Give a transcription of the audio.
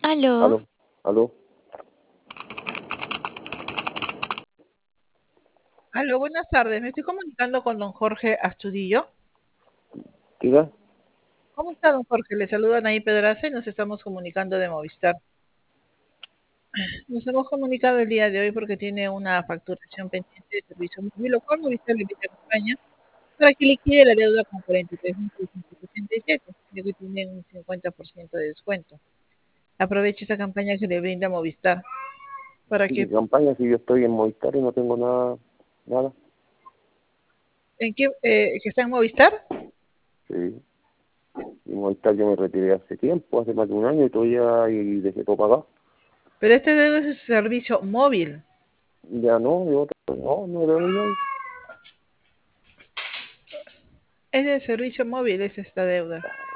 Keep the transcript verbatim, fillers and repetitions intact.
Aló, Aló, aló, Aló, buenas tardes. Me estoy comunicando con don Jorge Astudillo. diga, ¿Cómo está, don Jorge? Le saludan ahí Pedraza y nos estamos comunicando de Movistar. Nos hemos comunicado el día de hoy porque tiene una facturación pendiente de servicio móvil, lo cual Movistar le invita a España para que liquide la deuda con cuarenta y tres mil seiscientos setenta y siete, ya que tiene un cincuenta por ciento de descuento. Aproveche esa campaña que le brinda Movistar para ¿y qué que... campaña si yo estoy en Movistar y no tengo nada, nada? ¿En qué? Eh, ¿Que está en Movistar? Sí, y Movistar yo me retiré hace tiempo, hace más de un año y todavía y dejé todo pagado. Pero este deuda es su servicio móvil. Ya no, yo no, no debo ya. Es de servicio móvil, es esta deuda.